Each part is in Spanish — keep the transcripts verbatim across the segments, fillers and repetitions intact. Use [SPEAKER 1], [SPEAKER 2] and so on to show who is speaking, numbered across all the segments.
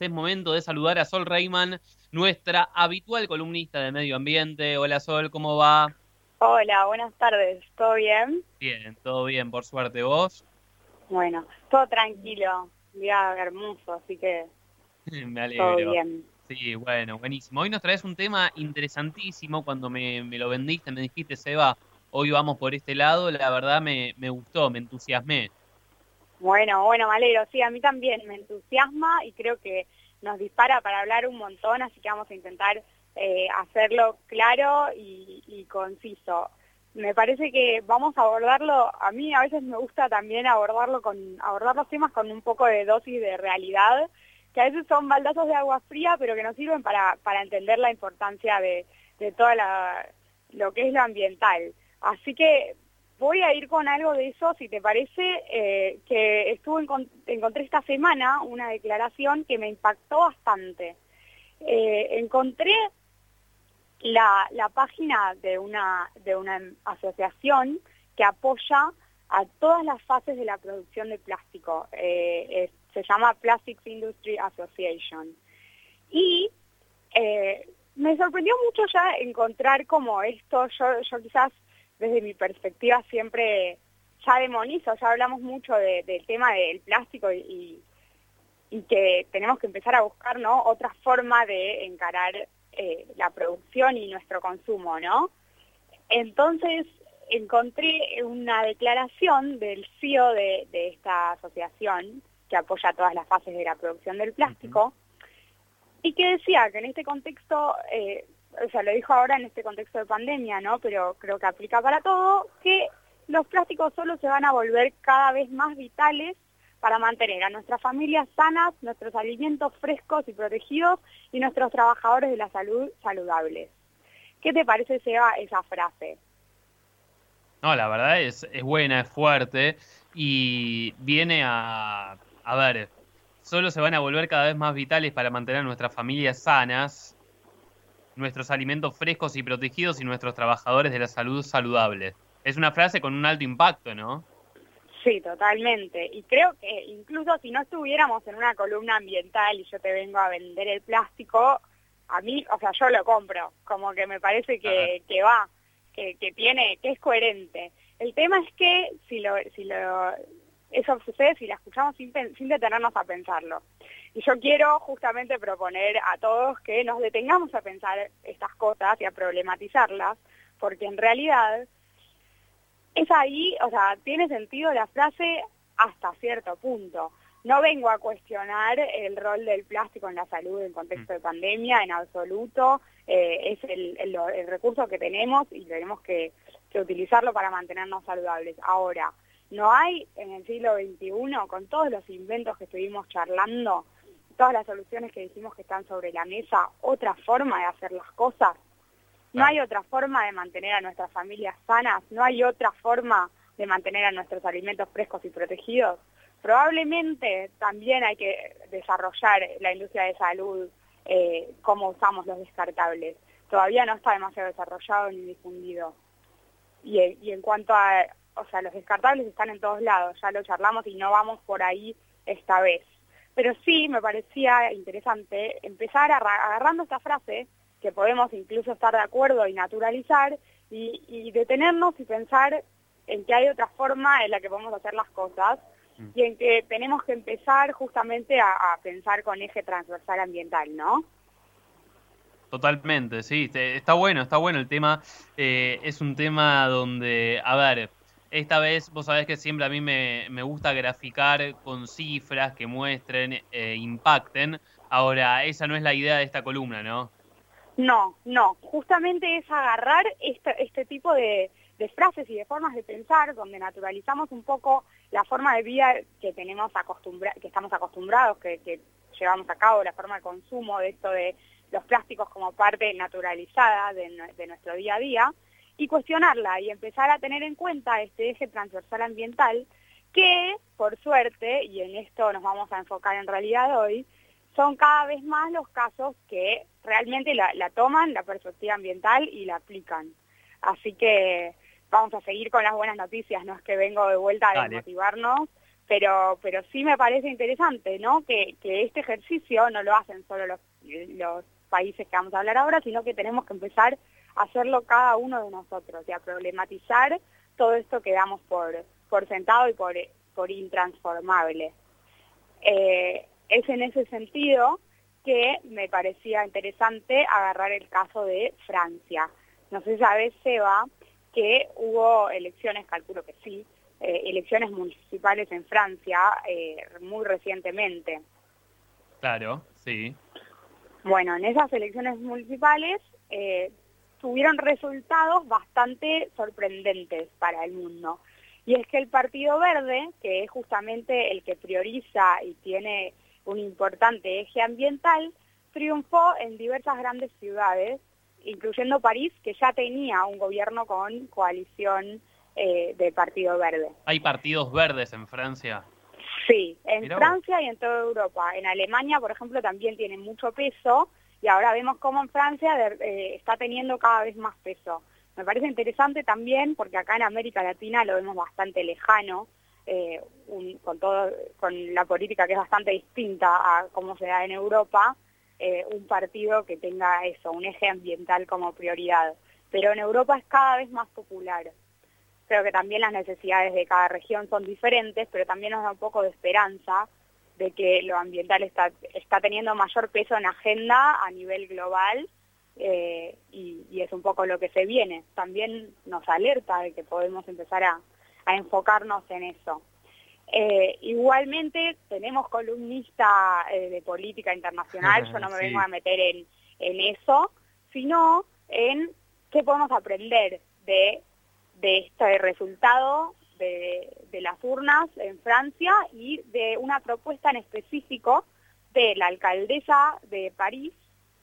[SPEAKER 1] Es momento de saludar a Sol Reimann, nuestra habitual columnista de medio ambiente. Hola Sol, ¿cómo va?
[SPEAKER 2] Hola, buenas tardes. ¿Todo bien?
[SPEAKER 1] Bien, todo bien, por suerte. ¿Vos?
[SPEAKER 2] Bueno, todo tranquilo. Un día hermoso, así que
[SPEAKER 1] Me
[SPEAKER 2] todo
[SPEAKER 1] alegro.
[SPEAKER 2] bien.
[SPEAKER 1] Sí, bueno, buenísimo. Hoy nos traes un tema interesantísimo. Cuando me, me lo vendiste, me dijiste, Seba, hoy vamos por este lado. La verdad me, me gustó, me entusiasmé.
[SPEAKER 2] Bueno, bueno, me alegro. Sí, a mí también me entusiasma y creo que nos dispara para hablar un montón, así que vamos a intentar eh, hacerlo claro y, y conciso. Me parece que vamos a abordarlo, a mí a veces me gusta también abordarlo con, abordar los temas con un poco de dosis de realidad, que a veces son baldazos de agua fría, pero que nos sirven para, para entender la importancia de, de toda la, lo que es lo ambiental. Así que voy a ir con algo de eso, si te parece, eh, que estuve encontré esta semana una declaración que me impactó bastante. Eh, encontré la, la página de una, de una asociación que apoya a todas las fases de la producción de plástico. Eh, es, se llama Plastics Industry Association. Y eh, me sorprendió mucho ya encontrar como esto, yo, yo quizás desde mi perspectiva siempre ya demonizo, ya hablamos mucho de, del tema del plástico y, y que tenemos que empezar a buscar, ¿no?, otra forma de encarar eh, la producción y nuestro consumo, ¿no? Entonces encontré una declaración del C E O de, de esta asociación que apoya todas las fases de la producción del
[SPEAKER 1] Ujú.
[SPEAKER 2] plástico y que decía que en este contexto, eh, o sea, lo dijo ahora en este contexto de pandemia, ¿no?, pero creo que aplica para todo, que los plásticos solo se van a volver cada vez más vitales para mantener a nuestras familias sanas, nuestros alimentos frescos y protegidos y nuestros trabajadores de la salud saludables. ¿Qué te parece, Seba, esa frase?
[SPEAKER 1] No, la verdad es, es buena, es fuerte y viene a, a ver, solo se van a volver cada vez más vitales para mantener nuestras familias sanas, nuestros alimentos frescos y protegidos y nuestros trabajadores de la salud saludables. Es una frase con un alto impacto, ¿no?
[SPEAKER 2] Sí, totalmente. Y creo que incluso si no estuviéramos en una columna ambiental y yo te vengo a vender el plástico, a mí, o sea, yo lo compro, como que me parece
[SPEAKER 1] Claro.
[SPEAKER 2] que, que va, que, que tiene, que es coherente. El tema es que si lo, si lo, eso sucede si la escuchamos sin, pen- sin detenernos a pensarlo. Y yo quiero justamente proponer a todos que nos detengamos a pensar estas cosas y a problematizarlas, porque en realidad es ahí, o sea, tiene sentido la frase hasta cierto punto. No vengo a cuestionar el rol del plástico en la salud en
[SPEAKER 1] Mm.
[SPEAKER 2] contexto de pandemia, en absoluto. Eh, es el, el, el recurso que tenemos y tenemos que, que utilizarlo para mantenernos saludables. Ahora, no hay en el siglo veintiuno, con todos los inventos que estuvimos charlando, todas las soluciones que dijimos que están sobre la mesa, otra forma de hacer las cosas. No
[SPEAKER 1] Claro.
[SPEAKER 2] hay otra forma de mantener a nuestras familias sanas, no hay otra forma de mantener a nuestros alimentos frescos y protegidos. Probablemente también hay que desarrollar la industria de salud, eh, cómo usamos los descartables. Todavía no está demasiado desarrollado ni difundido. Y, y en cuanto a, o sea, los descartables están en todos lados, ya lo charlamos y no vamos por ahí esta vez. Pero sí me parecía interesante empezar a- agarrando esta frase, que podemos incluso estar de acuerdo y naturalizar, y, y detenernos y pensar en que hay otra forma en la que podemos hacer las cosas,
[SPEAKER 1] Mm.
[SPEAKER 2] y en que tenemos que empezar justamente a, a pensar con eje transversal ambiental, ¿no?
[SPEAKER 1] Totalmente, sí. te- Está bueno, está bueno el tema. Eh, es un tema donde, a ver, esta vez vos sabés que siempre a mí me, me gusta graficar con cifras que muestren, eh, impacten. Ahora, esa no es la idea de esta columna, ¿no?
[SPEAKER 2] No, no, justamente es agarrar este, este tipo de, de frases y de formas de pensar donde naturalizamos un poco la forma de vida que tenemos acostumbra que estamos acostumbrados, que, que llevamos a cabo, la forma de consumo de esto de los plásticos como parte naturalizada de, nue- de nuestro día a día, y cuestionarla y empezar a tener en cuenta este eje transversal ambiental que, por suerte, y en esto nos vamos a enfocar en realidad hoy, son cada vez más los casos que realmente la, la toman, la perspectiva ambiental, y la aplican. Así que vamos a seguir con las buenas noticias, no es que vengo de vuelta a
[SPEAKER 1] Dale.
[SPEAKER 2] desmotivarnos, pero pero sí me parece interesante, ¿no? Que, que este ejercicio no lo hacen solo los, los países que vamos a hablar ahora, sino que tenemos que empezar a hacerlo cada uno de nosotros y a problematizar todo esto que damos por, por sentado y por, por intransformable. Eh, es en ese sentido que me parecía interesante agarrar el caso de Francia. No sé si sabes, Seba, que hubo elecciones, calculo que sí, eh, elecciones municipales en Francia eh, muy recientemente.
[SPEAKER 1] Claro, sí.
[SPEAKER 2] Bueno, en esas elecciones municipales eh, tuvieron resultados bastante sorprendentes para el mundo. Y es que el Partido Verde, que es justamente el que prioriza y tiene un importante eje ambiental, triunfó en diversas grandes ciudades, incluyendo París, que ya tenía un gobierno con coalición eh, de Partido Verde.
[SPEAKER 1] ¿Hay partidos verdes en Francia?
[SPEAKER 2] Sí, en
[SPEAKER 1] Mirá
[SPEAKER 2] Francia
[SPEAKER 1] vos.
[SPEAKER 2] y en toda Europa. En Alemania, por ejemplo, también tiene mucho peso, y ahora vemos cómo en Francia de, eh, está teniendo cada vez más peso. Me parece interesante también porque acá en América Latina lo vemos bastante lejano, eh, un, con todo, con la política que es bastante distinta a cómo se da en Europa, eh, un partido que tenga eso, un eje ambiental como prioridad. Pero en Europa es cada vez más popular. Creo que también las necesidades de cada región son diferentes, pero también nos da un poco de esperanza de que lo ambiental está, está teniendo mayor peso en agenda a nivel global, eh, y, y es un poco lo que se viene. También nos alerta de que podemos empezar a, a enfocarnos en eso. Eh, igualmente tenemos columnista eh, de política internacional, yo no me
[SPEAKER 1] Sí.
[SPEAKER 2] vengo a meter en, en eso, sino en qué podemos aprender de, de este resultado de, de las urnas en Francia y de una propuesta en específico de la alcaldesa de París,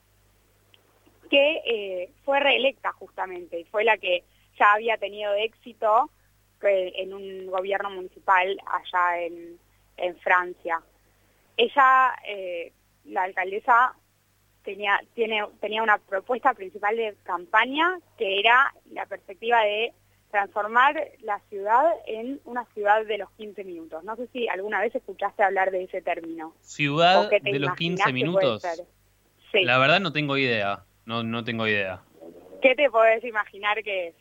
[SPEAKER 2] que eh, fue reelecta justamente, y fue la que ya había tenido éxito eh, en un gobierno municipal allá en, en Francia. Ella, eh, la alcaldesa, tenía, tiene, tenía una propuesta principal de campaña que era la perspectiva de transformar la ciudad en una ciudad de los quince minutos. No sé si alguna vez escuchaste hablar de ese término.
[SPEAKER 1] ¿Ciudad
[SPEAKER 2] ¿O qué te
[SPEAKER 1] de los
[SPEAKER 2] imaginás
[SPEAKER 1] quince
[SPEAKER 2] que puede
[SPEAKER 1] minutos?
[SPEAKER 2] ser? Sí.
[SPEAKER 1] La verdad no tengo idea. No, no tengo idea.
[SPEAKER 2] ¿Qué te podés imaginar que es?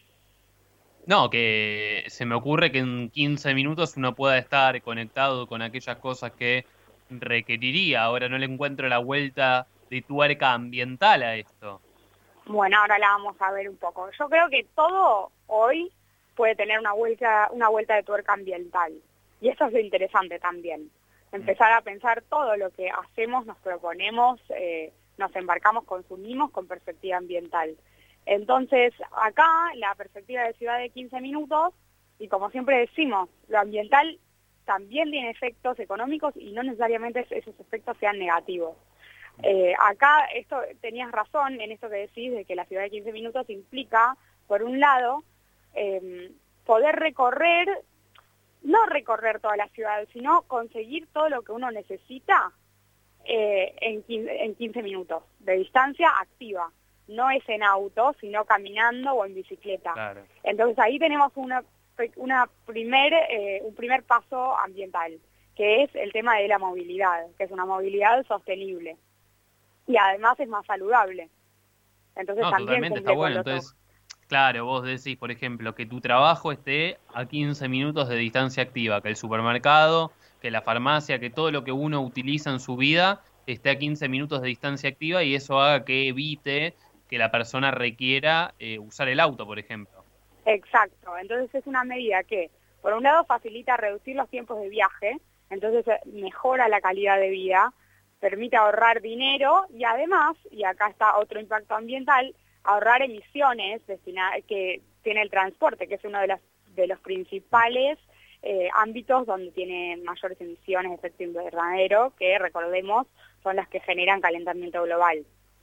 [SPEAKER 1] No, que se me ocurre que en quince minutos uno pueda estar conectado con aquellas cosas que requeriría. Ahora no le encuentro la vuelta de tuerca ambiental a esto.
[SPEAKER 2] Bueno, ahora la vamos a ver un poco. Yo creo que todo hoy puede tener una vuelta, una vuelta de tuerca ambiental. Y eso es lo interesante también. Empezar a pensar todo lo que hacemos, nos proponemos, eh, nos embarcamos, consumimos con perspectiva ambiental. Entonces, acá la perspectiva de ciudad de quince minutos, y como siempre decimos, lo ambiental también tiene efectos económicos y no necesariamente esos efectos sean negativos. Eh, acá esto tenías razón en esto que decís de que la ciudad de quince minutos implica, por un lado, eh, poder recorrer, no recorrer toda la ciudad, sino conseguir todo lo que uno necesita eh, en, quince, en quince minutos, de distancia activa. No es en auto, sino caminando o en bicicleta.
[SPEAKER 1] Claro.
[SPEAKER 2] Entonces ahí tenemos una, una primer, eh, un primer paso ambiental, que es el tema de la movilidad, que es una movilidad sostenible. Y además es más saludable. Entonces
[SPEAKER 1] No,
[SPEAKER 2] también
[SPEAKER 1] totalmente,
[SPEAKER 2] cumple
[SPEAKER 1] está bueno.
[SPEAKER 2] con los
[SPEAKER 1] Entonces, claro, vos decís, por ejemplo, que tu trabajo esté a quince minutos de distancia activa, que el supermercado, que la farmacia, que todo lo que uno utiliza en su vida esté a quince minutos de distancia activa y eso haga que evite que la persona requiera eh, usar el auto, por ejemplo.
[SPEAKER 2] Exacto. Entonces es una medida que, por un lado, facilita reducir los tiempos de viaje, entonces mejora la calidad de vida, permite ahorrar dinero y además, y acá está otro impacto ambiental, ahorrar emisiones destina- que tiene el transporte, que es uno de, las, de los principales eh, ámbitos donde tiene mayores emisiones de efecto invernadero, que recordemos son las que generan calentamiento global.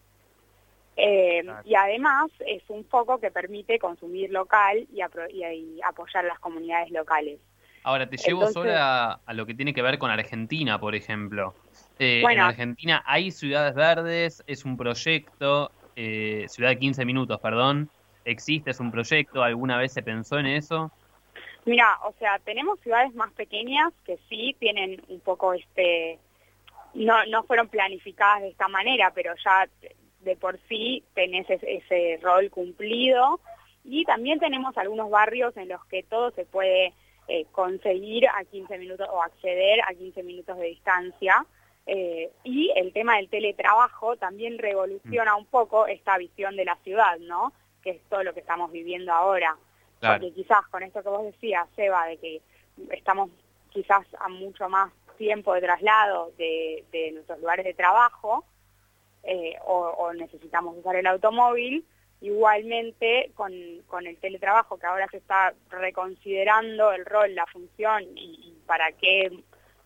[SPEAKER 2] Eh,
[SPEAKER 1] Claro.
[SPEAKER 2] Y además es un foco que permite consumir local y, apro- y, y apoyar a las comunidades locales.
[SPEAKER 1] Ahora, te llevo
[SPEAKER 2] Entonces,
[SPEAKER 1] sola a, a lo que tiene que ver con Argentina, por ejemplo. Eh, en
[SPEAKER 2] bueno,
[SPEAKER 1] Argentina hay ciudades verdes, es un proyecto, eh, ciudad de quince minutos, perdón, existe, es un proyecto, ¿alguna vez se pensó en eso?
[SPEAKER 2] Mira, o sea, tenemos ciudades más pequeñas que sí tienen un poco este, no, no fueron planificadas de esta manera, pero ya de por sí tenés ese, ese rol cumplido. Y también tenemos algunos barrios en los que todo se puede eh, conseguir a quince minutos o acceder a quince minutos de distancia. Eh, y el tema del teletrabajo también revoluciona un poco esta visión de la ciudad, ¿no? Que es todo lo que estamos viviendo ahora. Claro. Porque quizás con esto que vos decías, Seba, de que estamos quizás a mucho más tiempo de traslado de, de nuestros lugares de trabajo, eh, o, o necesitamos usar el automóvil. Igualmente, con, con el teletrabajo, que ahora se está reconsiderando el rol, la función y, y para qué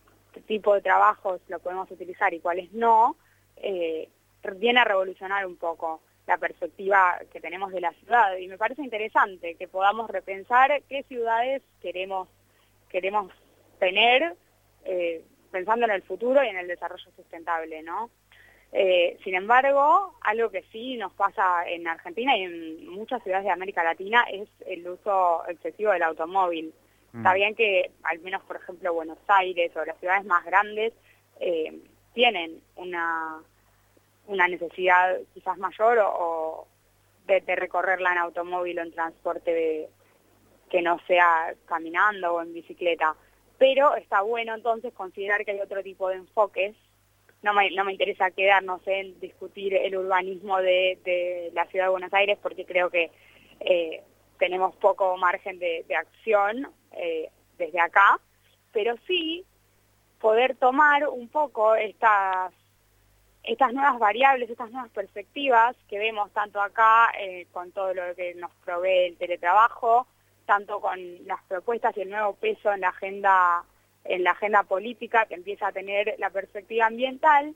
[SPEAKER 2] tipo de trabajos lo podemos utilizar y cuáles no, eh, viene a revolucionar un poco la perspectiva que tenemos de la ciudad. Y me parece interesante que podamos repensar qué ciudades queremos, queremos tener, eh, pensando en el futuro y en el desarrollo sustentable, ¿no? Eh, sin embargo, algo que sí nos pasa en Argentina y en muchas ciudades de América Latina es el uso excesivo del automóvil. Mm. Está bien que, al menos por ejemplo, Buenos Aires o las ciudades más grandes eh, tienen una, una necesidad quizás mayor o, o de, de recorrerla en automóvil o en transporte de, que no sea caminando o en bicicleta. Pero está bueno entonces considerar que hay otro tipo de enfoques. No me, no me interesa quedarnos en discutir el urbanismo de, de la ciudad de Buenos Aires porque creo que eh, tenemos poco margen de, de acción eh, desde acá, pero sí poder tomar un poco estas, estas nuevas variables, estas nuevas perspectivas que vemos tanto acá eh, con todo lo que nos provee el teletrabajo, tanto con las propuestas y el nuevo peso en la agenda en la agenda política que empieza a tener la perspectiva ambiental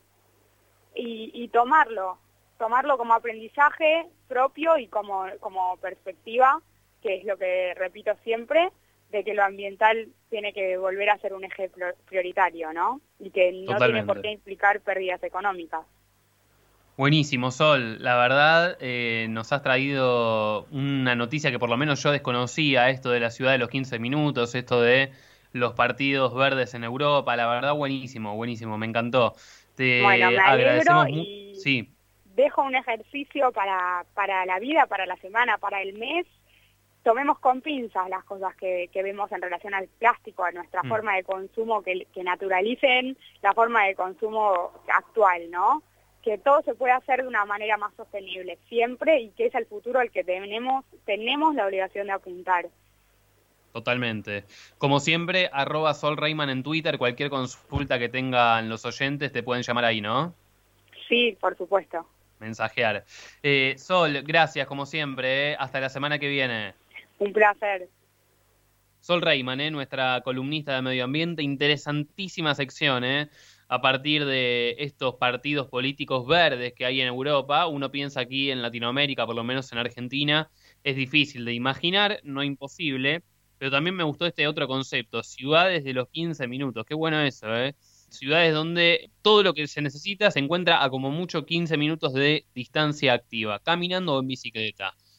[SPEAKER 2] y, y tomarlo, tomarlo como aprendizaje propio y como, como perspectiva, que es lo que repito siempre, de que lo ambiental tiene que volver a ser un eje prioritario, ¿no? Y que no Totalmente. Tiene por qué implicar pérdidas económicas.
[SPEAKER 1] Buenísimo, Sol. La verdad, eh, nos has traído una noticia que por lo menos yo desconocía, esto de la ciudad de los quince minutos, esto de los partidos verdes en Europa. La verdad, buenísimo, buenísimo, me encantó. Te
[SPEAKER 2] bueno, me alegro
[SPEAKER 1] agradecemos
[SPEAKER 2] y
[SPEAKER 1] sí.
[SPEAKER 2] dejo un ejercicio para, para la vida, para la semana, para el mes. Tomemos con pinzas las cosas que, que vemos en relación al plástico, a nuestra mm. forma de consumo, que, que naturalicen la forma de consumo actual, ¿no? Que todo se puede hacer de una manera más sostenible siempre y que es el futuro al que tenemos, tenemos la obligación de apuntar.
[SPEAKER 1] Totalmente. Como siempre, arroba Sol Reiman en Twitter, cualquier consulta que tengan los oyentes te pueden llamar ahí, ¿no?
[SPEAKER 2] Sí, por supuesto.
[SPEAKER 1] Mensajear. Eh, Sol, gracias como siempre, ¿eh? Hasta la semana que viene.
[SPEAKER 2] Un placer.
[SPEAKER 1] Sol Reiman, ¿eh? Nuestra columnista de medio ambiente, interesantísima sección, ¿eh? A partir de estos partidos políticos verdes que hay en Europa, uno piensa aquí en Latinoamérica, por lo menos en Argentina, es difícil de imaginar, no imposible, pero también me gustó este otro concepto, ciudades de los quince minutos, qué bueno eso, ¿eh? Ciudades donde todo lo que se necesita se encuentra a como mucho quince minutos de distancia activa, caminando o en bicicleta.